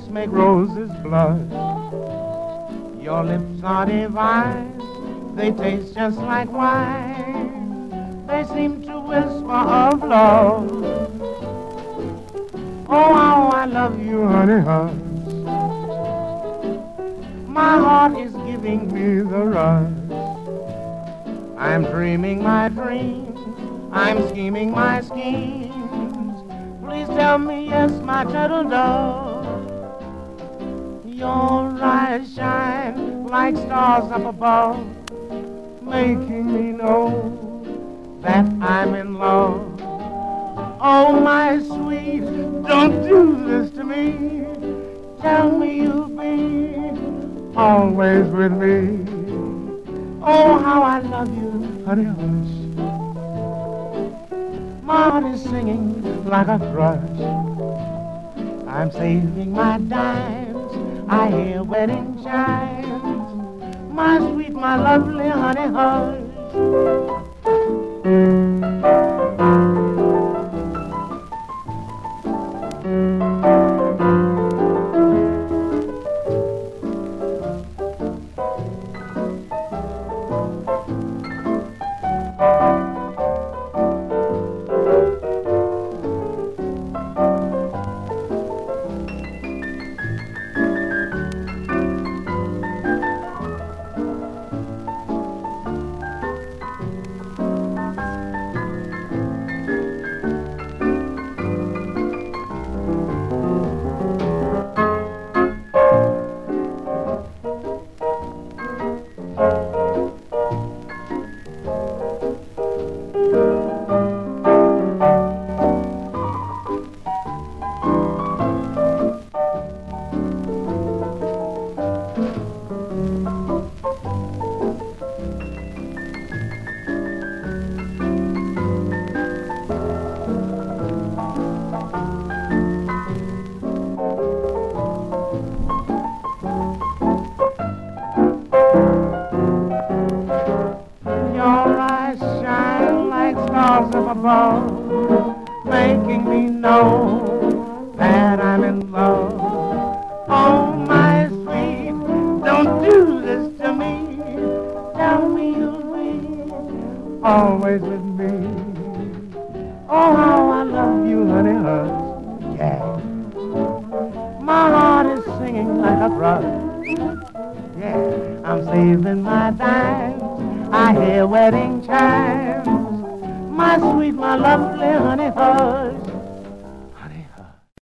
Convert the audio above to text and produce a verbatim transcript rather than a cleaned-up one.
lips make roses blush. Your lips are divine, they taste just like wine. They seem to whisper of love. Oh, how I love you, honey, hush. My heart is giving me the rush. I'm dreaming my dreams, I'm scheming my schemes. Please tell me yes, my turtle dove. Your eyes shine like stars up above, making me know that I'm in love. Oh, my sweet, don't do this to me. Tell me you'll be always with me. Oh, how I love you, honey, hush. My heart is singing like a thrush. I'm saving my dimes, I hear wedding chimes. My sweet, my lovely honey, hush. Stars up above, making me know that I'm in love. Oh, my sweet, don't do this to me. Tell me you'll be always with me. Oh, how I love you, honey, hush, yeah. My heart is singing like a thrush. Yeah, I'm saving my dimes, I hear wedding chimes. My sweet, my lovely honey, hush.